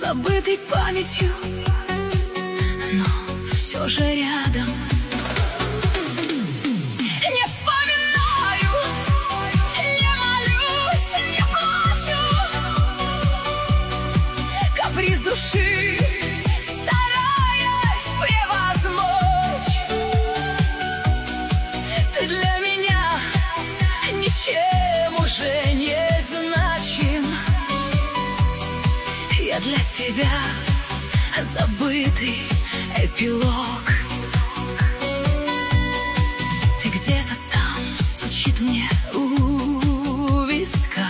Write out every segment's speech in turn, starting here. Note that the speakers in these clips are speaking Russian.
забытый памятью, но все же рядом. Не вспоминаю, не молюсь, не плачу. Каприз души стараясь превозмочь. Ты для меня ничем уже не значим. Я для тебя забытый эпилог. Ты где-то там, стучит мне у виска.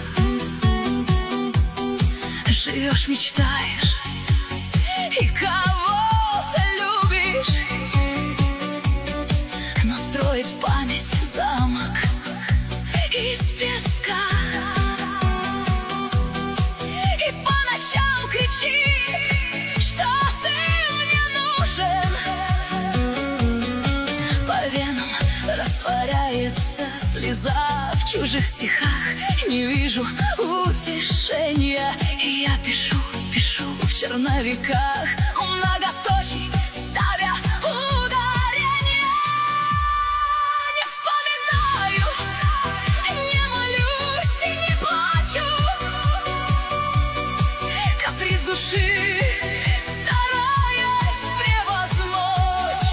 Живешь, мечтаешь и кого-то любишь, но строит память замок из песка. И по ночам кричит, что ты мне нужен. По венам растворяется слеза в чужих стихах. Не вижу утешения, и я пишу, пишу в черновиках многоточий, ставя ударение. Не вспоминаю, не молюсь и не плачу. Каприз души стараясь превозмочь.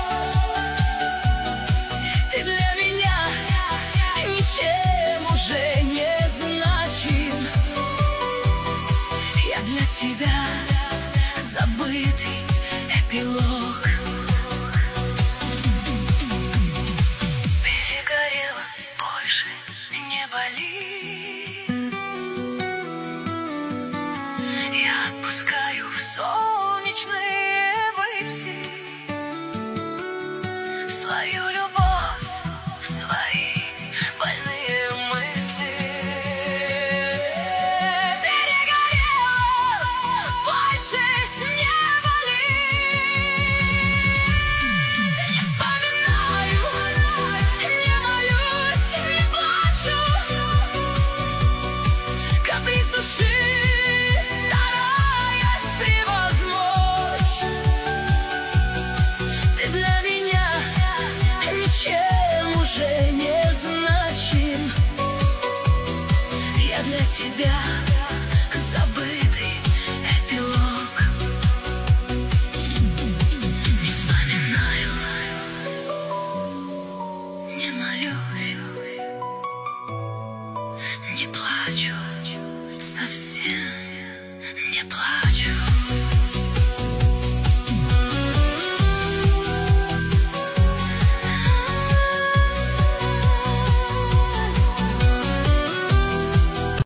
Ты для меня ничем уже не значим. Я для тебя забытый эпилог. Перегорела, больше не болит. Я отпускаю в солнечные выси свою любовь, свои больные мысли. Перегорела, больше не болит. Не вспоминаю, не молюсь, не плачу. Каприз души стараясь превозмочь. Ты для меня ничем уже не значим. Я для тебя забытый эпилог. Не вспоминаю, не молюсь, не плачу.